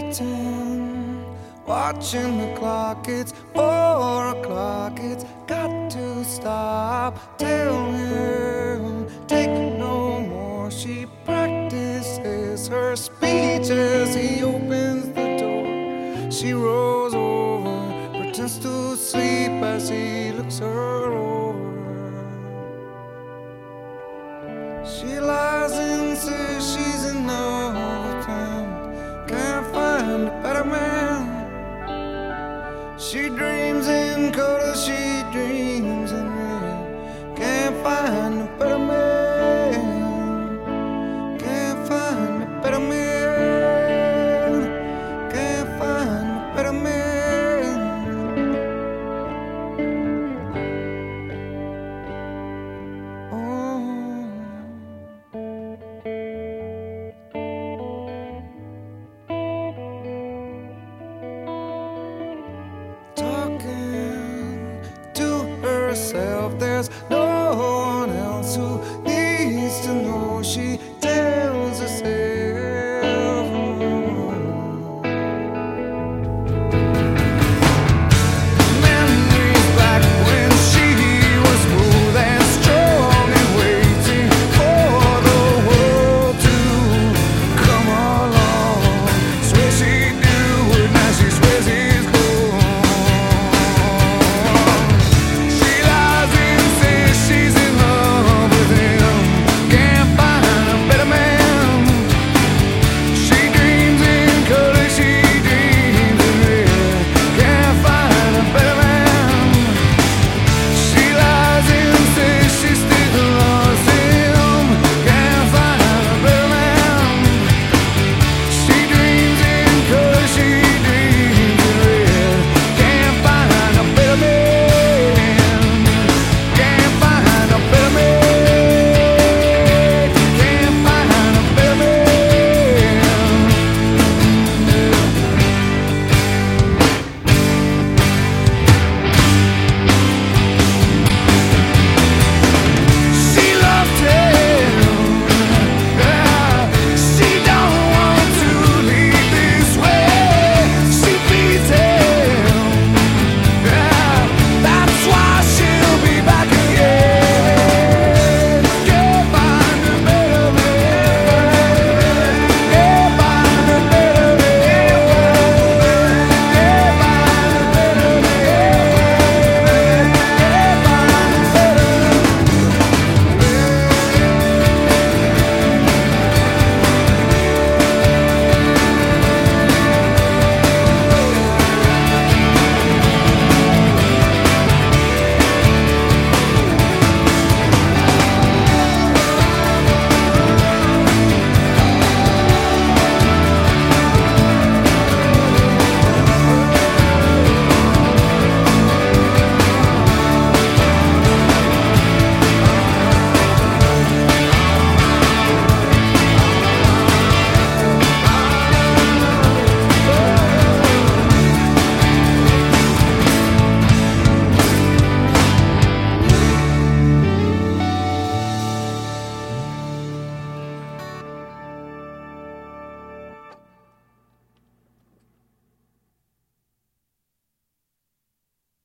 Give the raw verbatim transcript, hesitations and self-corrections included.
waiting, watching the clock. It's four o'clock. It's got to stop. Tell him, take no more. She practices her speech as he opens the door. She rolls over, pretends to sleep as he looks her over. She lies and says she's in love with him, can't find a better man. She dreams in color, she dreams in red, can't find a better man. Can't find a better man. Can't find a better man. Talking to herself, there's no